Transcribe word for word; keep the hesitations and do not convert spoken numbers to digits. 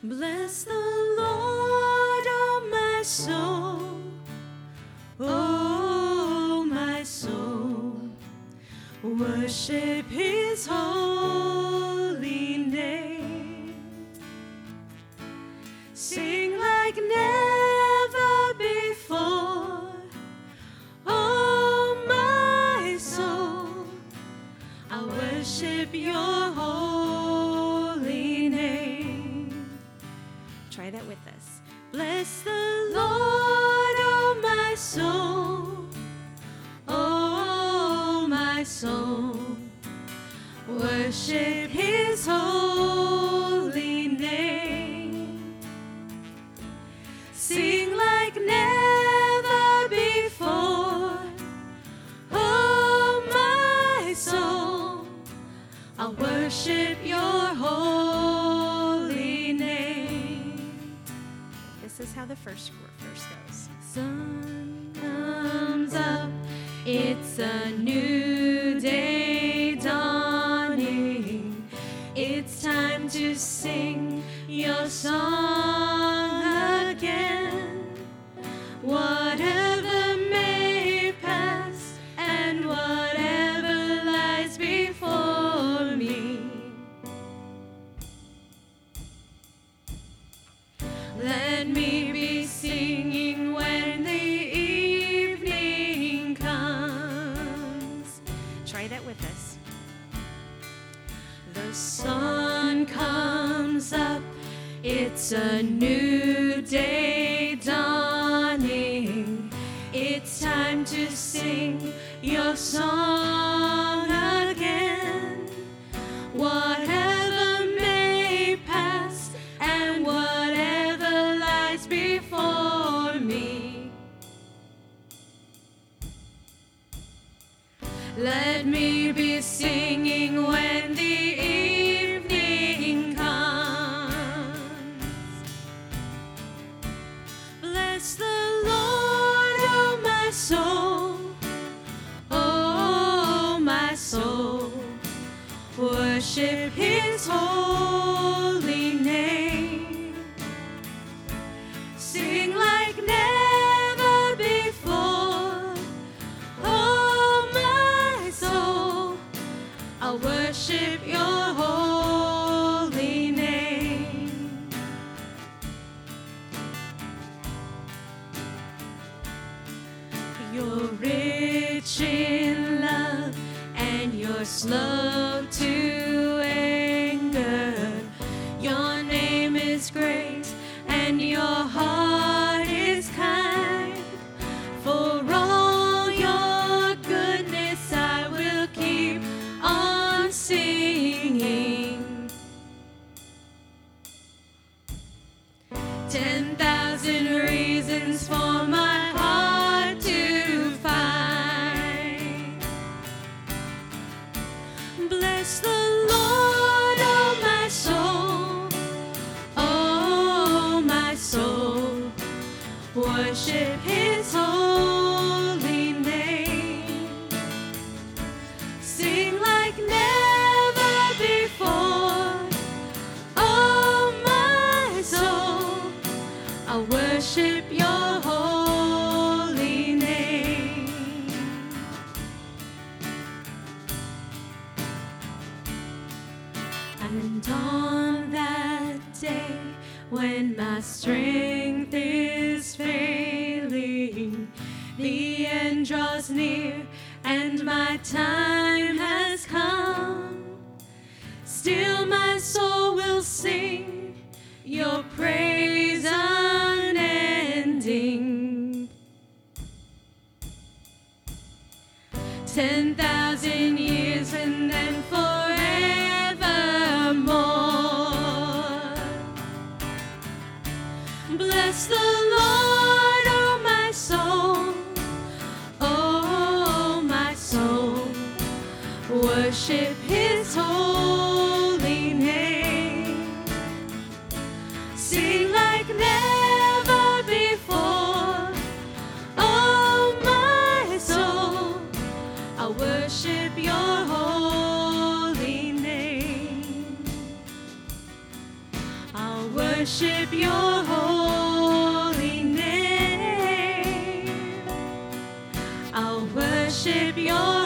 Bless the Lord, oh my soul, oh my soul, worship his holy name. Sing like never before, oh my soul, I worship your holy name. Try that with us. Bless the Lord, oh my soul, oh my soul, worship his holy name. Sing like never before, oh my soul, I worship your holy name. This is how the first verse goes. Sun comes up, it's a new day dawning. It's time to sing your song again. Whatever may pass and whatever lies before me, let me be singing when the evening comes. Try that with us. The sun comes up, it's a new day dawning. It's time to sing your song again. Whatever may pass and whatever lies before me, let me be singing when the evening comes. Bless the Lord, oh my soul, oh my soul, worship his holy name. Sing like never before, oh my soul, I worship your holy name. You're rich in love and you're slow to anger. Your name is great and your heart is kind. For all your goodness I will keep on singing. Ten thousand reasons for my heart to find. Bless the Lord, oh my soul, oh my soul, worship his holy name. Sing like never before, oh my soul, I worship your holy name. And on that day when my strength is failing, the end draws near and my time has come, still my soul will sing your praise unending. Ten thousand years and then forevermore. Bless the Lord, oh my soul, oh my soul, worship his holy name. Sing like never before, oh my soul, I worship your holy name. I'll worship worship your holy name. I'll worship your